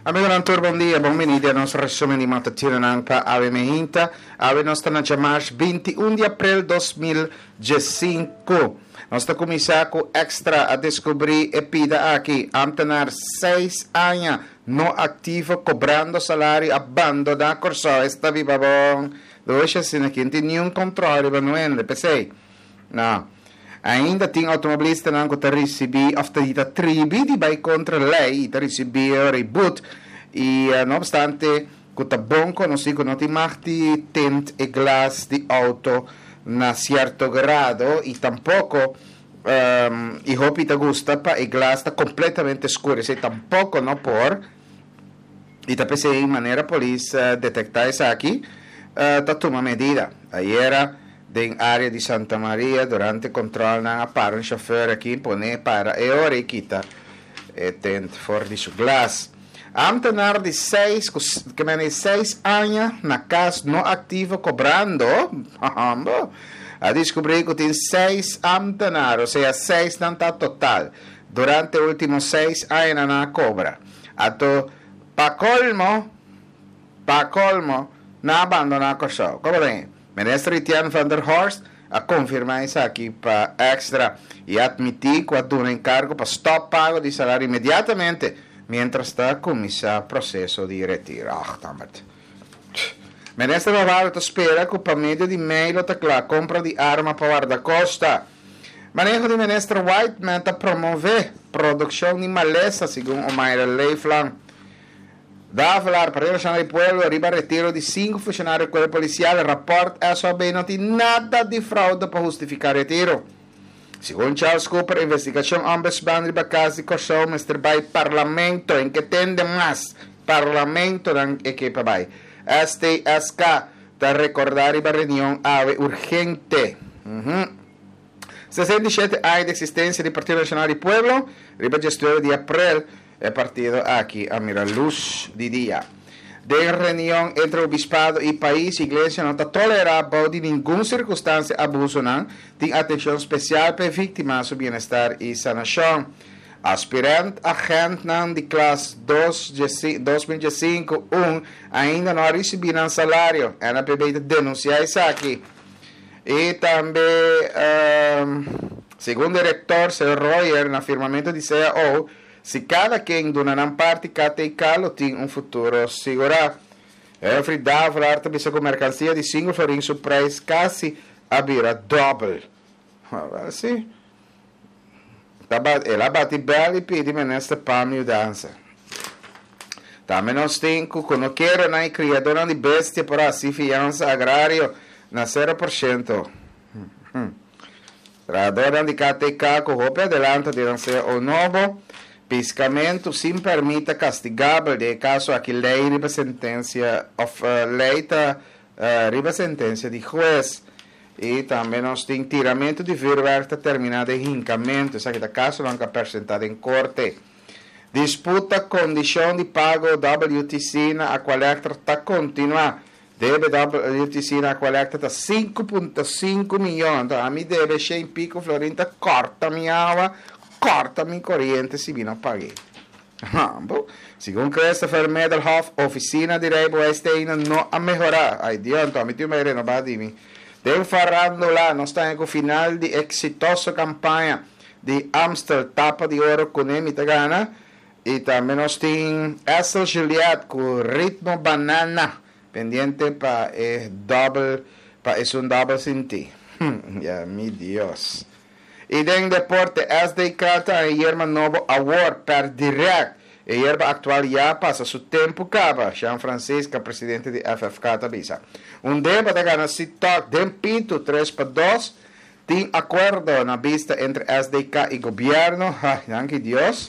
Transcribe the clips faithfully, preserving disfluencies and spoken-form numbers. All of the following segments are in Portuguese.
Amigo Nantur, bom dia, bem-vindo ao nosso resumo de matutino para a Ave Mehinta. Ave nós está na chamada vinte e um de abril de dois mil e cinco. Nós estamos começando com extra a descobrir e pida aqui, amtenar seis anos não ativo, cobrando salário, abandonado, corso, está viva bom. Hoje, assim, aqui não tem nenhum controle, não é, pensei. Não. Ainda tem automobilista não que recebi, of the tribi di vai contra lei, recebi o reboot, e uh, não obstante, que tá bom conosco, não tem mais de tent e glass de auto na certo grado, e tampouco, um, e hope te gusta, pa e glass está completamente escuro, e tampouco não por, e tá pensei em maneira polícia detectar isso aqui, uh, tá toma medida. Aí era em área de Santa Maria, durante controle na para um chauffeur aqui, pone para e ora e quita e tent for de glass. Amtenar de seis, que me seis anos na casa não ativa cobrando, a descobrir que tem seis amtenar, ou seja, seis tanta total, durante os últimos seis anos na cobra. Ato, pa colmo, pa colmo, na abandona a corso. Como bem? Ministro Etienne van der Horst a confirmar isso aqui para extra e admitir que o encargo para stop pago de salário imediatamente, mientras está começar o processo de retiro. Ah, tamat. Ministro Navarro espera que para meio de e-mail a compra de arma para guarda-costa. Manejo de ministro Whiteman a promover produção de maleza, segundo o Mayra Leifland. Da falar para o Nacional do Pueblo, arriba retiro de cinco funcionários do Corpo Policial, rapport S O B não tem nada de fraude para justificar retiro. Segundo Charles Cooper, investigação ombudsman riba caso de corrupção, mister Bay, parlamento, em que tende mais, parlamento em que vai. S T S K, para recordar riba reunião ave urgente. Uhum. sessenta e sete anos de existência do Partido Nacional do Pueblo, riba gestão de abril, é partido aqui a mirar luz de dia. De reunião entre o bispado e país, a igreja não está tolerável de nenhuma circunstância abuso, não. Tem atenção especial para vítimas do bem-estar e sanação. Aspirante agente não de classe dois mil e cinco um ainda não receberam salário. A N P B denuncia isso aqui. E também, um, segundo o diretor, Sr. Royer, no afirmamento de C A O, se cada quem dona parte cata e calo tem um futuro seguro. Every dava arte bisa com mercancia de cinco florins o preço quase a vira double. Assim, ela bate bem e pede nesta para mudança. Também nós temos que não quero na criadora de bestia por assim fiança agrário na zero por cento. Criadora de cata e calo com roupa adelante de lançar o novo piscamento sem permita castigável de caso aqui lei riba sentença of uh, lei uh, riba sentença de juiz e também nós tem tiramento de verba terminado em rincamento, isso aqui da caso não é apresentado em corte. Disputa condição de pago W T C na a coleta está continua, deve W T C na a coleta está cinco vírgula cinco milhões, a mim deve cem pico florinta corta minha água, corta minha corrente se não paguei. Segundo Christopher Medelhoff, oficina de Reibo este ano não a melhorar. Ai, Dios, então, me tive que renovar de mim. Tem farando lá, nós estamos com o final de exitosa campanha de Amstel Tapa de Ouro com Emita Gana. E também nós temos Essel Juliet com Ritmo Banana, pendiente para é double, para é um double sem ti. Ya, mi Dios. E em deporte, S D Cata a Yerma Novo Award per direct. E Yerba actual já passa seu tempo acaba. Jean Francisco, presidente de F F Cata Bisa. Um debate gana se toque de pinto três para dois. Tem acordo na vista entre S D K e governo. Ai, danke Deus.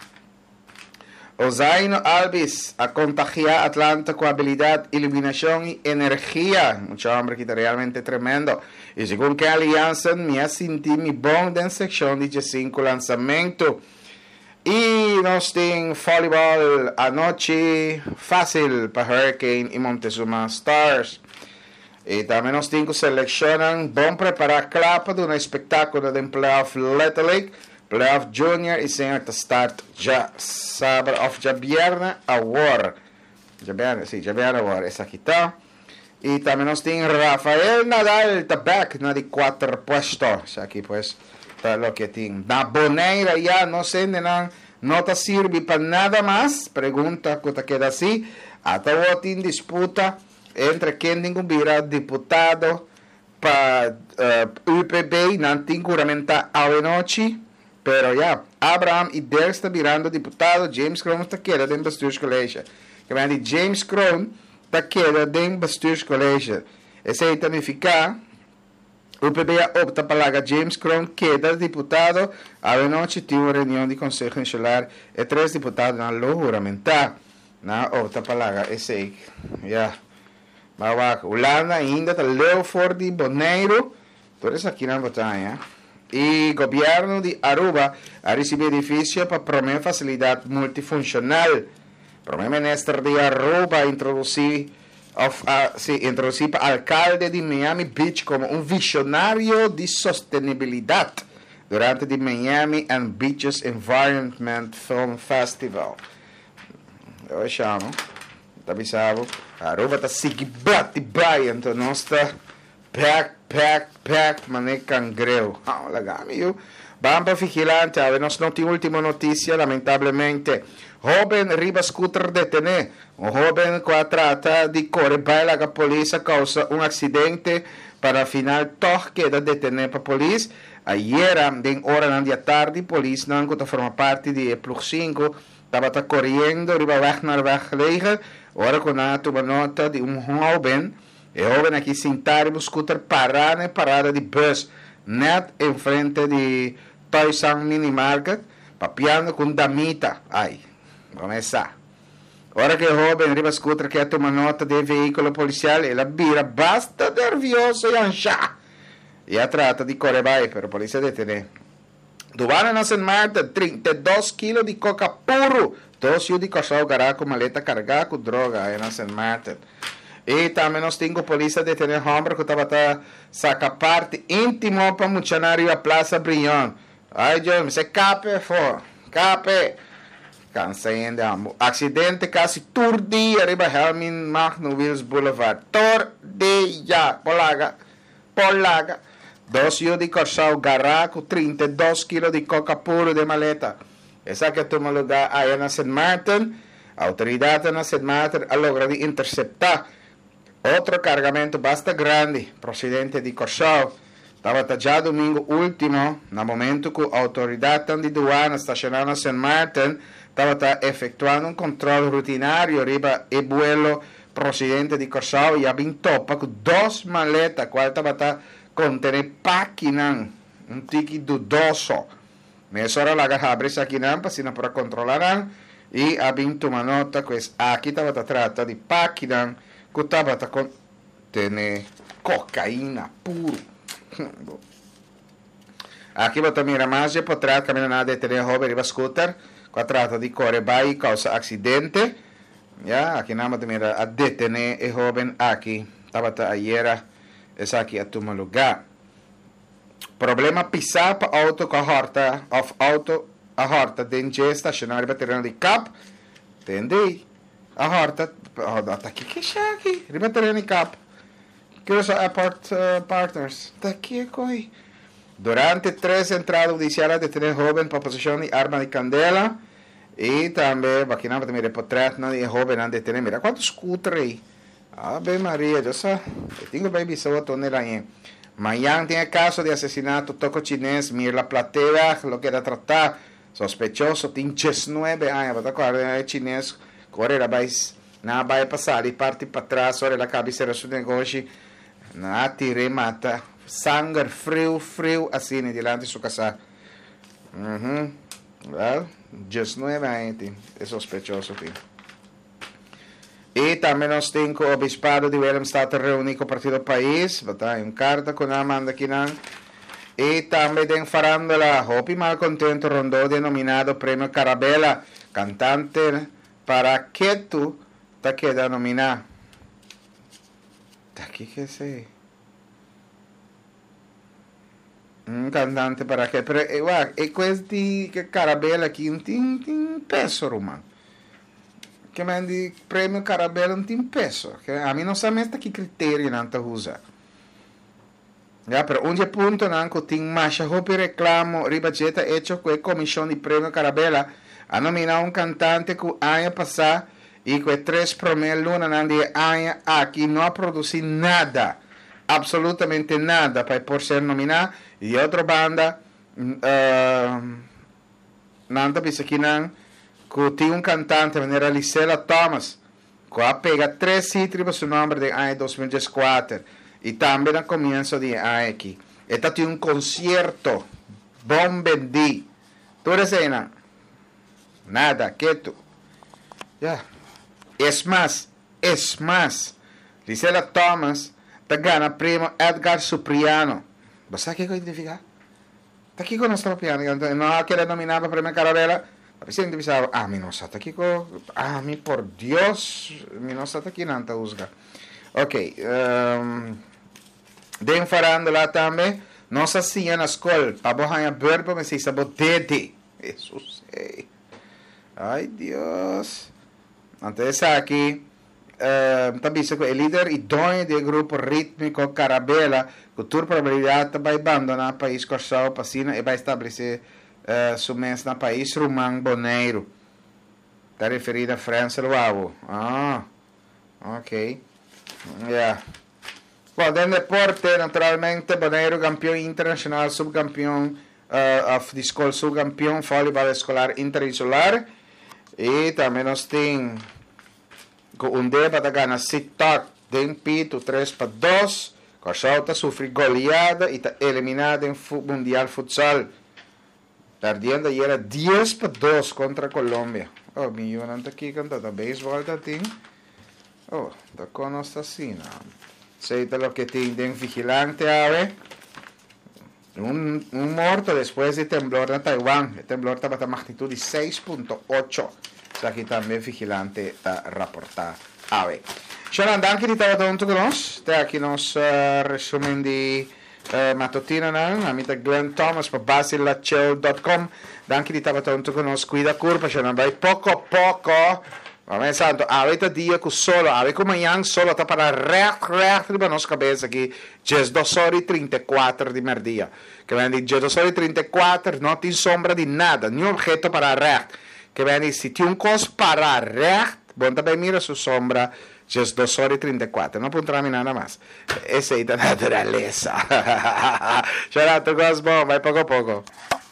Osaino Alves a contagiar Atlanta com habilidade, iluminação e energia. Mucho hombre que está realmente tremendo. E segundo que a aliança, me senti me bom da secção de cinco lançamento. E nós temos voleibol anoche fácil para Hurricane e Montezuma Stars. E também nós temos que selecionar bom preparar clapa de um espetáculo de playoff Little League Playoff Junior e senhor te start já sábado of já viernes agora. Já viernes, sim, já viernes agora. Essa aqui tá. E também nós temos Rafael Nadal, tá back na de quatro postos. Aqui pues, tá o que tem. Na boneira já, não sei, não, não te serve para nada mais. Pergunta que queda assim. Até o tem disputa entre quem tem que virar deputado para uh, U P B, não tem que juramentar a noite. Pero já, Abraham e Der está virando deputado, James Crown está queda dentro do bestuurscollege. Que vem de James Crown está queda dentro do bestuurscollege. Esse aí também fica, o P B opta para James Crown queda deputado, a noite tem uma reunião de conselho insular e três deputados não lo juramentar. Não, opta para esse aí, já. Mas Holanda ainda está Leopold Boneiro, todos aqui na Botanha. E o governo de Aruba ha recebido edifício para promover facilidade multifuncional. O primeiro ministro de Aruba introduziu uh, sí, introduziu para alcalde de Miami Beach como um visionário de sustentabilidade durante o Miami and Beaches Environment Film Festival. Eu chamo, está avisado, Aruba está seguindo bate então nós está pack, pack, pack, mané cangreu. Ah, legal, meu. Vamos para vigilante, a ver, nós não temos última notícia, lamentavelmente. Jovem riba scooter detene. Um jovem que trata de correr baila a polícia causa um acidente para final toque da detener para a polícia. Ayer, em hora da tarde, a polícia não que forma parte de Plug cinco, estava correndo, riba weg naar weggelegen. Ora com a uma nota de um jovem. O jovem aqui sentado no scooter parar na parada de bus, net em frente de Toysang Mini Market, papiando com damita. Ai, começar. Ora que o jovem arriba scooter quer tomar nota de veículo policial, ele vira basta nervioso e ancha. E a trata de correr vai, pero a polícia detém. Duvana na Saint Martin, trinta e dois quilos de coca puro, dois de casal gará com maleta carregada com droga aí na Saint Martin. E também nós temos a polícia detendo o homem que estava a sacar parte íntimo para o funcionário da Plaza Brilhante. Ai, Deus, você cape, for, cape. Cansei ainda. Acidente quase todo dia, arriba Helmin Magno Wills Boulevard. Todo dia, polaga, polaga. Dois de corsal garra com trinta e dois quilos de coca puro de maleta. Essa que toma lugar aí na Saint Martin. A autoridade na Saint Martin a logra de interceptar outro cargamento bastante grande, procedente de Corsal. Estava já domingo último, no momento que a autoridade de aduana estacionada na Saint Martin estava efetuando um controle rutinário riba e vuelo procedente de Corsal e havia topa com duas maletas, qual estava contendo páquinas, um tique dudoso. Nessa hora la abre essa aqui não, para controlar e havia uma nota que aqui estava trata de páquinas que estava contendo cocaína puro. Aqui vou mirar mais, potrà caminhar de ter jovem riba scooter, que trata de correr vai causa acidente. Ya, aqui não vou mirar a detener o jovem aqui, estava ayer, essa aqui a tomar lugar. Problema pisar para auto com a horta, of auto a horta dentro de estacionário baterando de cap, entendi? A horta, está aqui, que é aqui, ribaterando de cap. Que os apart, uh, partners, está aqui, coi. Durante três entradas judiciais detener jovem para posição de arma de candela e também, aqui não, também reportar de jovem a detener. Mira quantos scooter aí. Ave Maria, eu só, eu tenho bem visão a tonela aí. Mañana tem caso de assassinato toco chinês, Mirla Platea, lo que era tratar, sospechoso, tem dezenove anos, para acordar, é chinês, correr vai, não vai passar, e parte para trás, olha a cabeça do negócio, não tire, mata, sangue frio, frio, assim, diante de sua casa. Uhum, well, dezenove anos, é sospechoso, tem. E também nós temos o Obispado de Willemstad reunido com o Partido País, está em carta com a Amanda Quinan. E também tem Farándola, Hopi Malcontento Rondó, denominado Prêmio Carabela, cantante para que tu te queda nominado. Está aqui que sei. Un cantante para che, però eh, guarda, e questi che Carabella aqui não tem, tem peso, Roman. Que mandi prêmio Carabella não tem peso. Que a mim não sabe que critério não tá usa. Ja, per onde punto não tem mais hopi reclamo ribageta hecho que comissão de prêmio Carabella a nominar um cantante que año passado e que três promel luna não de año aqui não produzi nada. Absolutamente nada para por ser nominado e outra banda uh, nada pensa que não que tinha um cantante era Lisela Thomas que ha pega três hits su nome de ano dois mil e quatro e também no comienzo de ano aqui esta tinha um concerto bom bendi tu recena nada quieto ya yeah. Es más es más Lisela Thomas te gana primo Edgar Supriano. ¿Vos sabés qué significa? Está aquí con nuestro piano. No quiere nominar para premio Carabella. La presidente dice, ah, mi no está aquí con... Ah, mi por Dios. Mi no está aquí nanta usga. Ok. Um, den farandola también. No se hacía en la escuela. Pabo haya verbo me se sabo dede. Eso sí. Ay, Dios. Antes aquí... Uh, tabiso que el líder idóneo del grupo rítmico Carabella con tu probabilidad va a abandonar el país corsao pasina y va a establecer uh, su mes en el país Román Boneiro. Está referida a Francia Luavo. Ah, ok. Ya. Yeah. Bueno, del deporte, naturalmente, Boneiro campeón internacional, subcampeón uh, of the school, subcampeón voleibol escolar interinsular. Y también nos tiene un día para ganar Sit-Talk de Pito três para dois. Corsau está sufre goleada e está eliminada em Mundial Futsal. Perdiendo ayer era dez para dois contra Colômbia. Oh, mi yo não está aqui cantando béisbol, tá tem. Oh, está con esta assim, não. Sei lo que tem de vigilante, a ver. Un, un morto después de temblor en Taiwán. El temblor estaba a magnitud de seis punto ocho. O sea, aquí también vigilante está reportado. A ver. Sharon, danke di tava tonto con nos. Te aquí nos uh, resumen di uh, mattutina, no? Amita Glenn Thomas per basil lachel punto com. Danke di tava tonto con nos. Cuida curva, Sharon. Vai poco a poco. Mamma santo, avete dia que solo, avete come yang solo sta para react, react, riba nos cabeça aqui, jes dos horas e trinta e quatro de merdia. Que vem de jes dos horas e trinta e quatro, não tem sombra de nada, nenhum objeto para react. Que vem de, se tem um cos para react, bom também mira sua sombra, jes dos horas e trinta e quatro, não apontará nada mais. Essa é a natureza. Chora, tu gosto bom, vai pouco a pouco.